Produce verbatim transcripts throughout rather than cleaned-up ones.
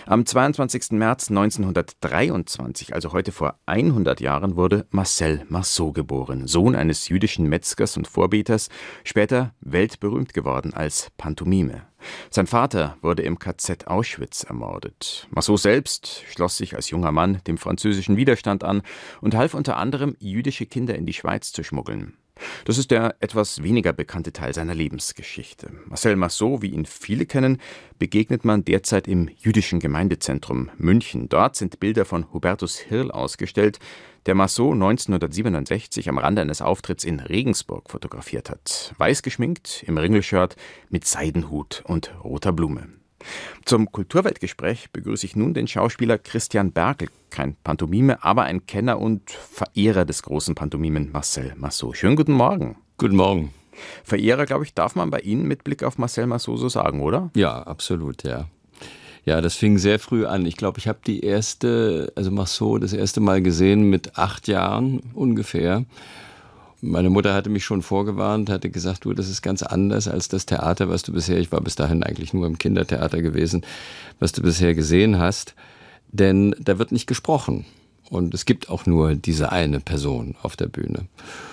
Am zweiundzwanzigsten März neunzehnhundertdreiundzwanzig, also heute vor hundert Jahren, wurde Marcel Marceau geboren, Sohn eines jüdischen Metzgers und Vorbeters, später weltberühmt geworden als Pantomime. Sein Vater wurde im K Z Auschwitz ermordet. Marceau selbst schloss sich als junger Mann dem französischen Widerstand an und half unter anderem, jüdische Kinder in die Schweiz zu schmuggeln. Das ist der etwas weniger bekannte Teil seiner Lebensgeschichte. Marcel Marceau, wie ihn viele kennen, begegnet man derzeit im Jüdischen Gemeindezentrum München. Dort sind Bilder von Hubertus Hirl ausgestellt, der Marceau neunzehnhundertsiebenundsechzig am Rande eines Auftritts in Regensburg fotografiert hat. Weiß geschminkt, im Ringelshirt, mit Seidenhut und roter Blume. Zum Kulturweltgespräch begrüße ich nun den Schauspieler Christian Berkel, kein Pantomime, aber ein Kenner und Verehrer des großen Pantomimen Marcel Marceau. Schönen guten Morgen. Guten Morgen. Verehrer, glaube ich, darf man bei Ihnen mit Blick auf Marcel Marceau so sagen, oder? Ja, absolut, ja. Ja, das fing sehr früh an. Ich glaube, ich habe die erste, also Marceau, das erste Mal gesehen mit acht Jahren ungefähr. Meine Mutter hatte mich schon vorgewarnt, hatte gesagt, du, das ist ganz anders als das Theater, was du bisher, ich war bis dahin eigentlich nur im Kindertheater gewesen, was du bisher gesehen hast. Denn da wird nicht gesprochen. Und es gibt auch nur diese eine Person auf der Bühne.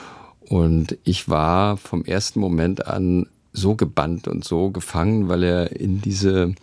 Und ich war vom ersten Moment an so gebannt und so gefangen, weil er in diese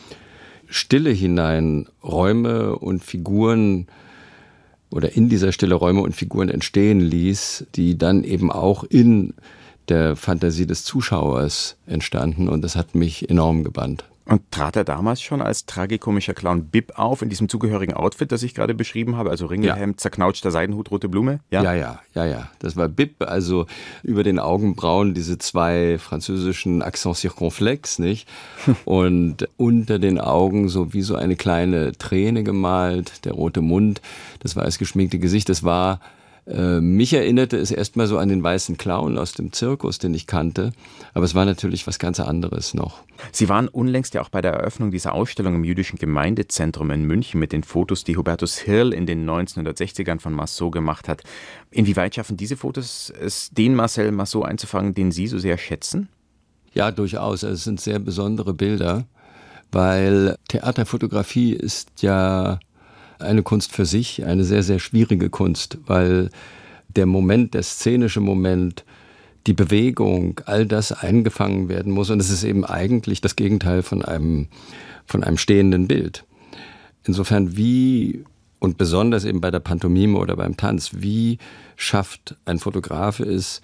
Stille hinein Räume und Figuren oder in dieser Stille Räume und Figuren entstehen ließ, die dann eben auch in der Fantasie des Zuschauers entstanden. Und das hat mich enorm gebannt. Und trat er damals schon als tragikomischer Clown Bib auf, in diesem zugehörigen Outfit, das ich gerade beschrieben habe, also Ringelhemd, ja. Zerknautschter Seidenhut, rote Blume? Ja? ja, ja, ja, ja. Das war Bib, also über den Augenbrauen diese zwei französischen Accents circonflex, nicht? Und unter den Augen so wie so eine kleine Träne gemalt, der rote Mund, das weiß geschminkte Gesicht, das war... Mich erinnerte es erstmal so an den weißen Clown aus dem Zirkus, den ich kannte. Aber es war natürlich was ganz anderes noch. Sie waren unlängst ja auch bei der Eröffnung dieser Ausstellung im Jüdischen Gemeindezentrum in München mit den Fotos, die Hubertus Hirl in den neunzehnhundertsechzigern von Marceau gemacht hat. Inwieweit schaffen diese Fotos es, den Marcel Marceau einzufangen, den Sie so sehr schätzen? Ja, durchaus. Es sind sehr besondere Bilder, weil Theaterfotografie ist ja eine Kunst für sich, eine sehr, sehr schwierige Kunst, weil der Moment, der szenische Moment, die Bewegung, all das eingefangen werden muss. Und es ist eben eigentlich das Gegenteil von einem, von einem stehenden Bild. Insofern wie, und besonders eben bei der Pantomime oder beim Tanz, wie schafft ein Fotograf es,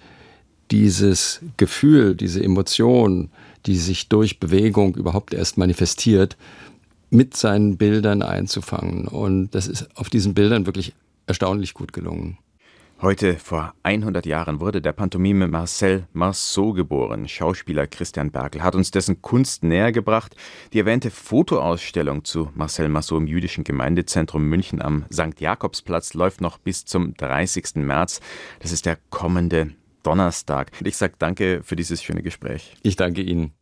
dieses Gefühl, diese Emotion, die sich durch Bewegung überhaupt erst manifestiert, mit seinen Bildern einzufangen. Und das ist auf diesen Bildern wirklich erstaunlich gut gelungen. Heute vor hundert Jahren wurde der Pantomime Marcel Marceau geboren. Schauspieler Christian Berkel hat uns dessen Kunst näher gebracht. Die erwähnte Fotoausstellung zu Marcel Marceau im Jüdischen Gemeindezentrum München am Sankt Jakobsplatz läuft noch bis zum dreißigsten März. Das ist der kommende Donnerstag. Ich sage danke für dieses schöne Gespräch. Ich danke Ihnen.